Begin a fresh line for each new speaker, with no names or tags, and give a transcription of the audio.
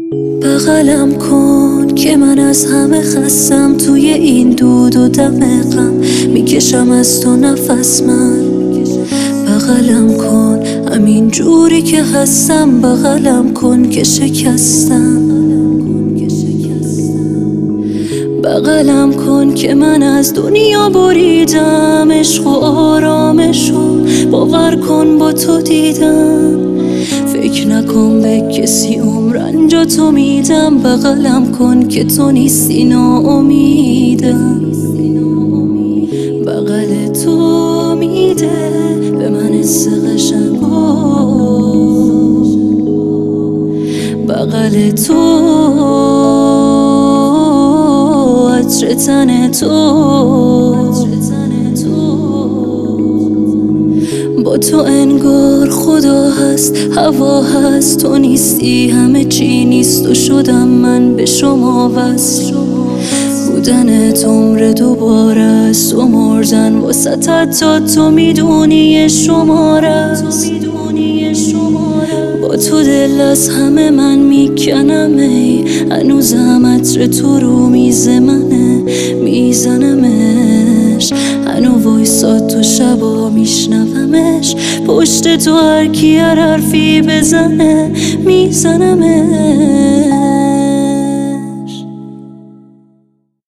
بغلم کن که من از همه خستم، توی این دود و دم غم میکشم از تو نفس من. بغلم کن همین جوری که هستم، بغلم کن که شکستم. بغلم کن که من از دنیا بریدم، عشق و آرامشو باور کن با تو دیدم. فکر نکن به کسی عمرنجا تو میدم، بغلم کن که تو نیستی ناامیدم. بغل تو میده به من حس قشنگو، بغل تو عطر تن تو، با تو انگار خدا هست، هوا هست، تو نیستی همه چی نیست و شدم من به شما وصل. بودنت عمر دوباره است و مردن واسطت تا تو میدونی شماره است. با تو دل از همه من میکنم، ای هنوزم عطر تو رو میز منه، میزنمش هنو وایساد تو شبا میشنومش، پشت تو هر کی هر حرفی بزنه میزنمش.